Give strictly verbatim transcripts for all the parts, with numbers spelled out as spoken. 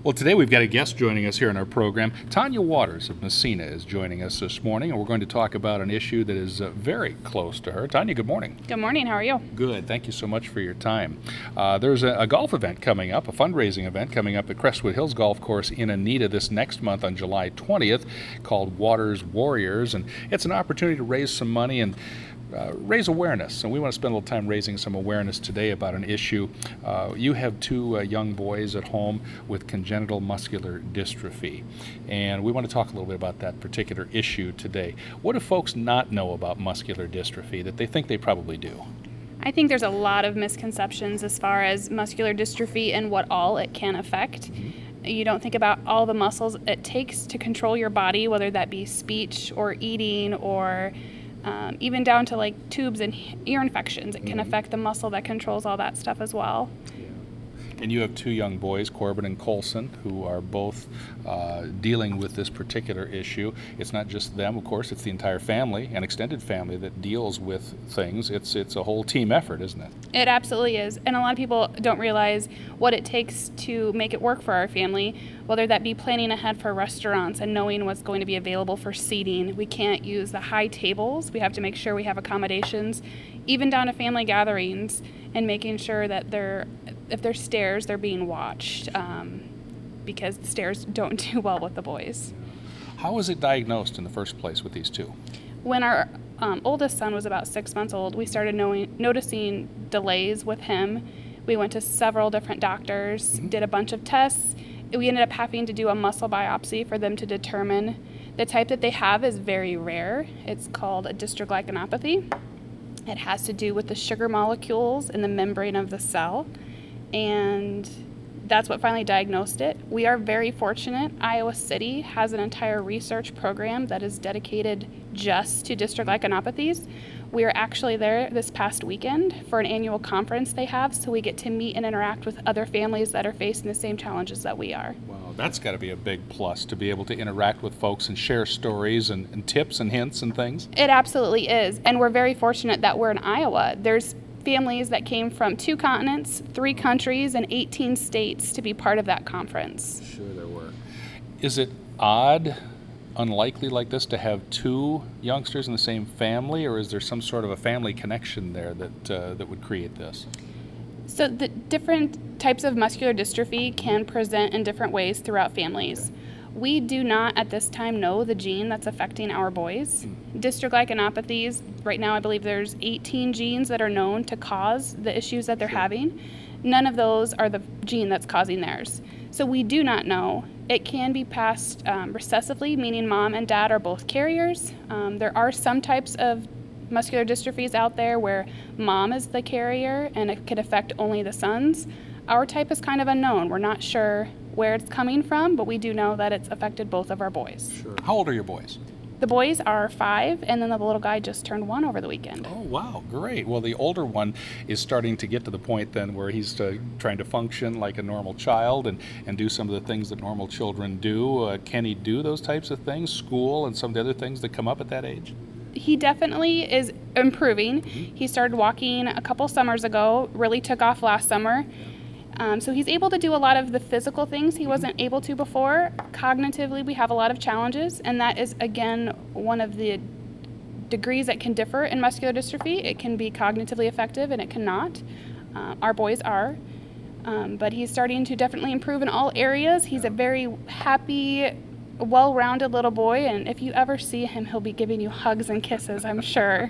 Well, today we've got a guest joining us here in our program. Tanya Waters of Massena is joining us this morning, and we're going to talk about an issue that is uh, very close to her. Tanya, good morning. Good morning. How are you? Good. Thank you so much for your time. Uh, there's a, a golf event coming up, a fundraising event coming up at Crestwood Hills Golf Course in Anita this next month on July twentieth called Waters Warriors, and it's an opportunity to raise some money and Uh, raise awareness, and we want to spend a little time raising some awareness today about an issue. Uh, you have two uh, young boys at home with congenital muscular dystrophy, and we want to talk a little bit about that particular issue today. What do folks not know about muscular dystrophy that they think they probably do? I think there's a lot of misconceptions as far as muscular dystrophy and what all it can affect. Mm-hmm. You don't think about all the muscles it takes to control your body, whether that be speech or eating or Um, even down to like tubes and ear infections. It can mm-hmm. affect the muscle that controls all that stuff as well. Yeah. And you have two young boys, Corbin and Colson, who are both uh, dealing with this particular issue. It's not just them, of course, it's the entire family, an extended family that deals with things. It's it's a whole team effort, isn't it? It absolutely is. And a lot of people don't realize what it takes to make it work for our family, whether that be planning ahead for restaurants and knowing what's going to be available for seating. We can't use the high tables. We have to make sure we have accommodations, even down to family gatherings, and making sure that they're, if there's stairs, they're being watched, um, because the stairs don't do well with the boys. How was it diagnosed in the first place with these two? When our um, oldest son was about six months old, we started knowing, noticing delays with him. We went to several different doctors, mm-hmm. did a bunch of tests. We ended up having to do a muscle biopsy for them to determine. The type that they have is very rare. It's called a dystroglycanopathy. It has to do with the sugar molecules in the membrane of the cell, and that's what finally diagnosed it. We are very fortunate. Iowa City has an entire research program that is dedicated just to dystroglycanopathies. We are actually there this past weekend for an annual conference they have, so we get to meet and interact with other families that are facing the same challenges that we are. Wow, that's got to be a big plus, to be able to interact with folks and share stories and, and tips and hints and things. It absolutely is, and we're very fortunate that we're in Iowa. There's families that came from two continents, three countries, and eighteen states to be part of that conference. Sure there were. Is it odd, unlikely like this to have two youngsters in the same family, or is there some sort of a family connection there that uh, that would create this? So the different types of muscular dystrophy can present in different ways throughout families. Okay. We do not at this time know the gene that's affecting our boys. Mm. Dystroglycanopathies, right now I believe there's eighteen genes that are known to cause the issues that they're sure. having. None of those are the gene that's causing theirs. So we do not know. It can be passed um, recessively, meaning mom and dad are both carriers. Um, there are some types of muscular dystrophies out there where mom is the carrier and it could affect only the sons. Our type is kind of unknown. We're not sure where it's coming from, but we do know that it's affected both of our boys. Sure. How old are your boys? The boys are five, and then the little guy just turned one over the weekend. Oh, wow, great. Well, the older one is starting to get to the point then where he's uh, trying to function like a normal child and, and do some of the things that normal children do. Uh, can he do those types of things, school and some of the other things that come up at that age? He definitely is improving. Mm-hmm. He started walking a couple summers ago, really took off last summer. Um, so he's able to do a lot of the physical things he wasn't able to before. Cognitively, we have a lot of challenges, and that is, again, one of the degrees that can differ in muscular dystrophy. It can be cognitively effective, and it cannot. Uh, our boys are. Um, but he's starting to definitely improve in all areas. He's a very happy, well-rounded little boy, and if you ever see him, he'll be giving you hugs and kisses, I'm sure.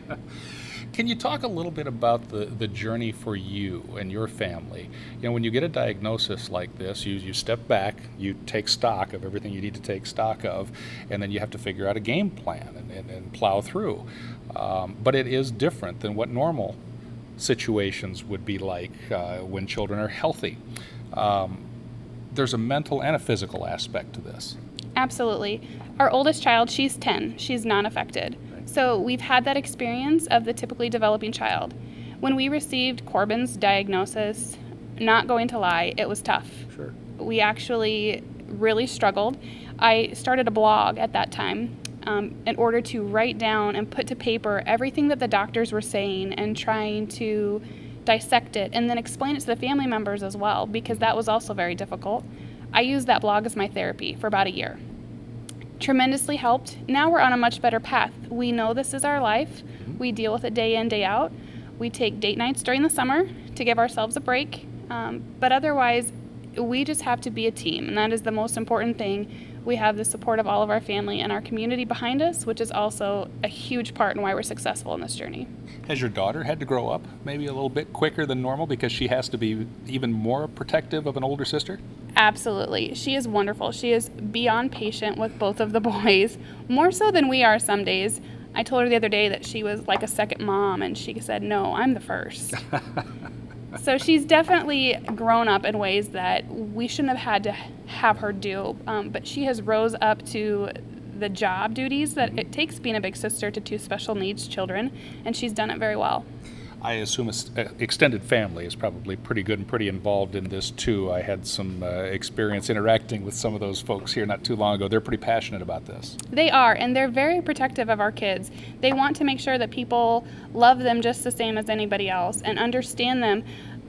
Can you talk a little bit about the, the journey for you and your family? You know, when you get a diagnosis like this, you, you step back, you take stock of everything you need to take stock of, and then you have to figure out a game plan and, and, and plow through. Um, but it is different than what normal situations would be like uh, when children are healthy. Um, there's a mental and a physical aspect to this. Absolutely. Our oldest child, she's ten. She's non-affected. So we've had that experience of the typically developing child. When we received Corbin's diagnosis, not going to lie, it was tough. Sure. We actually really struggled. I started a blog at that time um, in order to write down and put to paper everything that the doctors were saying and trying to dissect it and then explain it to the family members as well, because that was also very difficult. I used that blog as my therapy for about a year. Tremendously helped. Now we're on a much better path. We know this is our life. We deal with it day in, day out. We take date nights during the summer to give ourselves a break. Um, but otherwise, we just have to be a team, and that is the most important thing. We have the support of all of our family and our community behind us, which is also a huge part in why we're successful in this journey. Has your daughter had to grow up maybe a little bit quicker than normal because she has to be even more protective of an older sister? Absolutely. She is wonderful. She is beyond patient with both of the boys, more so than we are some days. I told her the other day that she was like a second mom, and she said, "No, I'm the first." So she's definitely grown up in ways that we shouldn't have had to have her do, um, but she has rose up to the job duties that it takes being a big sister to two special needs children, and she's done it very well. I assume a s- uh, extended family is probably pretty good and pretty involved in this too. I had some uh, experience interacting with some of those folks here not too long ago. They're pretty passionate about this. They are, and they're very protective of our kids. They want to make sure that people love them just the same as anybody else and understand them.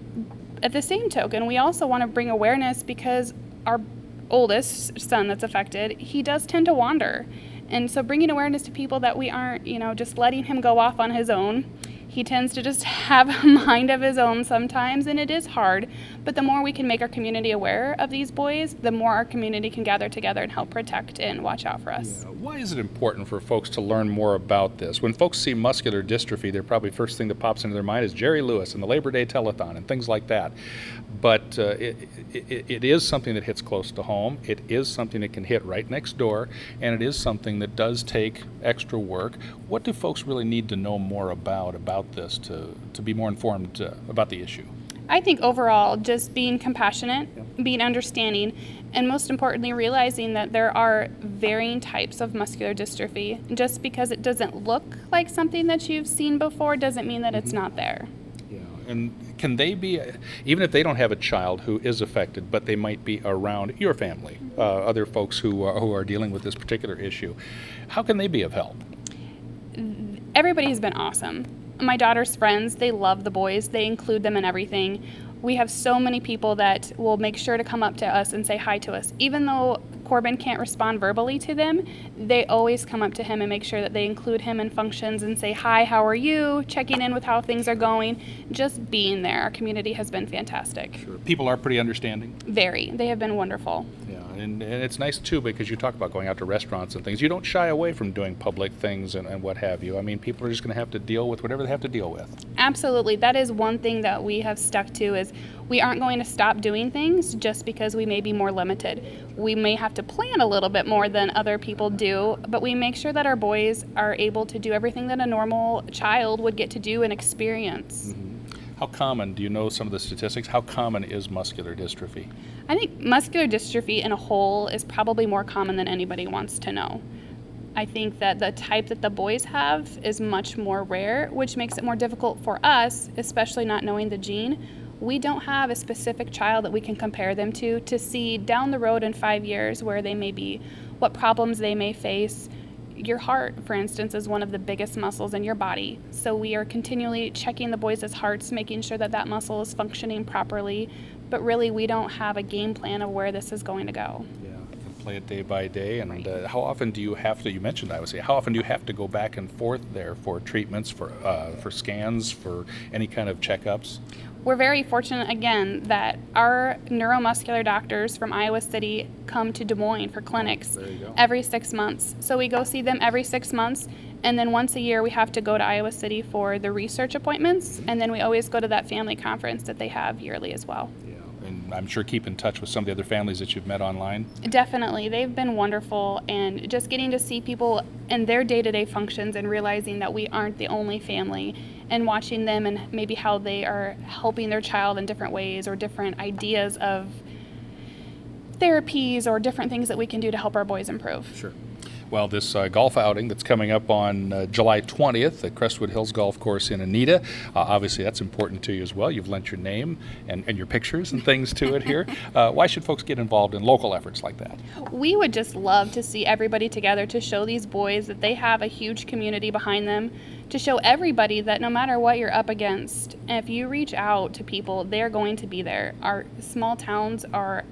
At the same token, we also want to bring awareness because our oldest son that's affected, he does tend to wander. And so bringing awareness to people that we aren't, you know, just letting him go off on his own. He tends to just have a mind of his own sometimes, and it is hard. But the more we can make our community aware of these boys, the more our community can gather together and help protect and watch out for us. Yeah. Why is it important for folks to learn more about this? When folks see muscular dystrophy, their probably first thing that pops into their mind is Jerry Lewis and the Labor Day Telethon and things like that. But uh, it, it, it is something that hits close to home. It is something that can hit right next door, and it is something that does take extra work. What do folks really need to know more about about this to, to be more informed uh, about the issue? I think overall, just being compassionate, being understanding, and most importantly, realizing that there are varying types of muscular dystrophy. Just because it doesn't look like something that you've seen before doesn't mean that mm-hmm. it's not there. Yeah, and can they be, even if they don't have a child who is affected, but they might be around your family, uh, other folks who are, who are dealing with this particular issue, how can they be of help? Everybody has been awesome. My daughter's friends, they love the boys. They include them in everything. We have so many people that will make sure to come up to us and say hi to us. Even though Corbin can't respond verbally to them, they always come up to him and make sure that they include him in functions and say, "Hi, how are you?" Checking in with how things are going. Just being there. Our community has been fantastic. Sure. People are pretty understanding. Very. They have been wonderful. Yeah, and, and it's nice too because you talk about going out to restaurants and things. You don't shy away from doing public things and, and what have you. I mean, people are just going to have to deal with whatever they have to deal with. Absolutely. That is one thing that we have stuck to is we aren't going to stop doing things just because we may be more limited. We may have to plan a little bit more than other people do, but we make sure that our boys are able to do everything that a normal child would get to do and experience. Mm-hmm. How common, do you know some of the statistics, how common is muscular dystrophy? I think muscular dystrophy in a whole is probably more common than anybody wants to know. I think that the type that the boys have is much more rare, which makes it more difficult for us, especially not knowing the gene. We don't have a specific child that we can compare them to to see down the road in five years where they may be, what problems they may face. Your heart, for instance, is one of the biggest muscles in your body. So we are continually checking the boys' hearts, making sure that that muscle is functioning properly. But really, we don't have a game plan of where this is going to go. Yeah, you can play it day by day. And uh, how often do you have to, you mentioned, I would say, how often do you have to go back and forth there for treatments, for uh, for scans, for any kind of checkups? We're very fortunate, again, that our neuromuscular doctors from Iowa City come to Des Moines for clinics every six months. So we go see them every six months, and then once a year we have to go to Iowa City for the research appointments, and then we always go to that family conference that they have yearly as well. Yeah, and I'm sure keep in touch with some of the other families that you've met online. Definitely. They've been wonderful, and just getting to see people in their day-to-day functions and realizing that we aren't the only family, and watching them and maybe how they are helping their child in different ways or different ideas of therapies or different things that we can do to help our boys improve. Sure. Well, this uh, golf outing that's coming up on uh, July twentieth at Crestwood Hills Golf Course in Anita, uh, obviously that's important to you as well. You've lent your name and, and your pictures and things to it here. Uh, why should folks get involved in local efforts like that? We would just love to see everybody together to show these boys that they have a huge community behind them, to show everybody that no matter what you're up against, if you reach out to people, they're going to be there. Our small towns are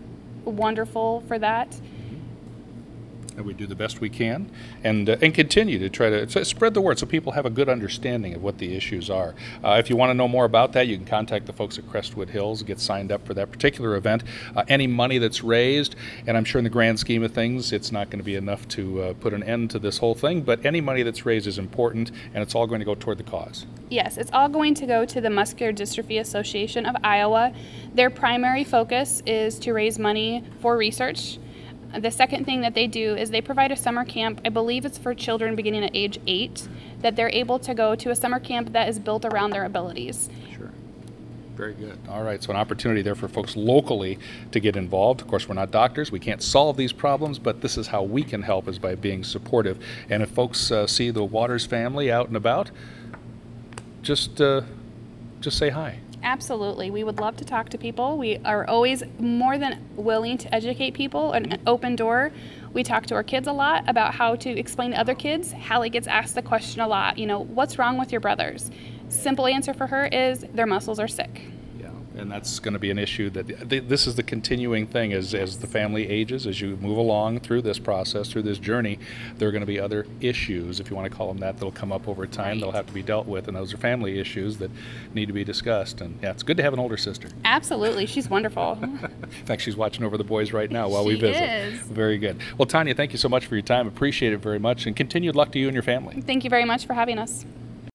wonderful for that. And we do the best we can, and uh, and continue to try to so spread the word so people have a good understanding of what the issues are. Uh, if you want to know more about that, you can contact the folks at Crestwood Hills, get signed up for that particular event. Uh, any money that's raised, and I'm sure in the grand scheme of things, it's not going to be enough to uh, put an end to this whole thing, but any money that's raised is important, and it's all going to go toward the cause. Yes, it's all going to go to the Muscular Dystrophy Association of Iowa. Their primary focus is to raise money for research. The second thing that they do is they provide a summer camp. I believe it's for children beginning at age eight, that they're able to go to a summer camp that is built around their abilities. Sure. Very good. All right, so an opportunity there for folks locally to get involved. Of course, we're not doctors. We can't solve these problems, but this is how we can help, is by being supportive. And if folks uh, see the Waters family out and about, just uh, just say hi. Absolutely. We would love to talk to people. We are always more than willing to educate people, an open door. We talk to our kids a lot about how to explain to other kids. Hallie gets asked the question a lot, you know, what's wrong with your brothers? Simple answer for her is their muscles are sick. And that's going to be an issue that th- this is the continuing thing as, as the family ages, as you move along through this process, through this journey, there are going to be other issues, if you want to call them that, that'll come up over time. Right. They'll have to be dealt with, and those are family issues that need to be discussed. And yeah, it's good to have an older sister. Absolutely. She's wonderful. In fact, she's watching over the boys right now while we She visit. is. Very good. Well, Tanya, thank you so much for your time. Appreciate it very much, and continued luck to you and your family. Thank you very much for having us.